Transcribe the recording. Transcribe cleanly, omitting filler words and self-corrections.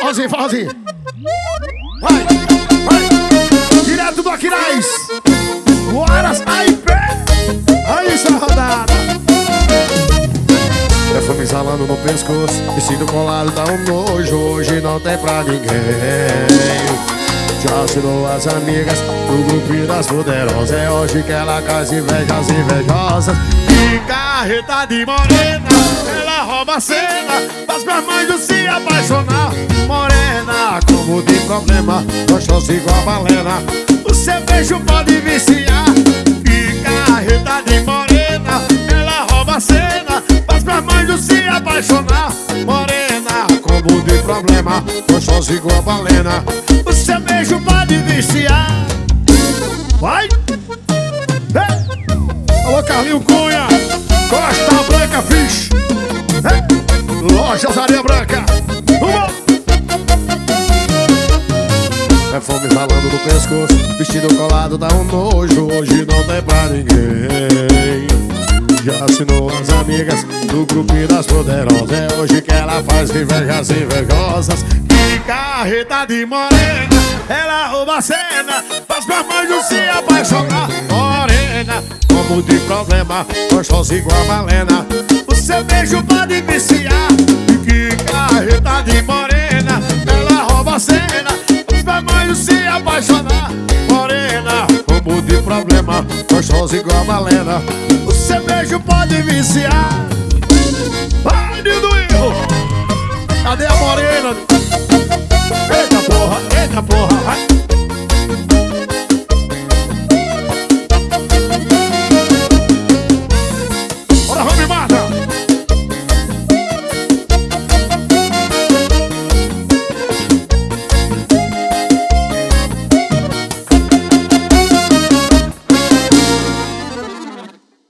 Forrozinho, forrozinho. Vai, vai. Direto do Aquiraz. Horas, aí, pé. Aí, essa rodada. Perfume exalando no pescoço, vestido colado dá um nojo. Hoje não tem pra ninguém. Já assinou as amigas do grupo das poderosas. É hoje que ela cai invejas invejosas. Picarreta de morena, ela rouba a cena, faz com as mães do se apaixonar. Morena, como de problema, gostosa igual a balena, o seu beijo pode viciar. Picarreta de morena, ela rouba a cena, faz com as mães do se apaixonar. Morena, como de problema, gostosa igual a balena, o seu beijo pode viciar. Vai! Ei! Alô, Carlinho Cunha, Costa Branca Fish, Lojas Areia Branca. Perfume exalando no pescoço, vestido colado dá um nojo. Hoje não tem pra ninguém. Já assinou as amigas do grupo das poderosas. É hoje que ela faz invejas invejosas. Picarreta de morena, ela rouba a cena, faz com a mãe do se apaixonar. Morena, como de problema, gostosa igual a balena, o seu beijo pode viciar. Picarreta de morena, ela rouba a cena, faz com a mãe do se apaixonar. Morena, como de problema, gostosa igual a balena, o seu beijo pode viciar.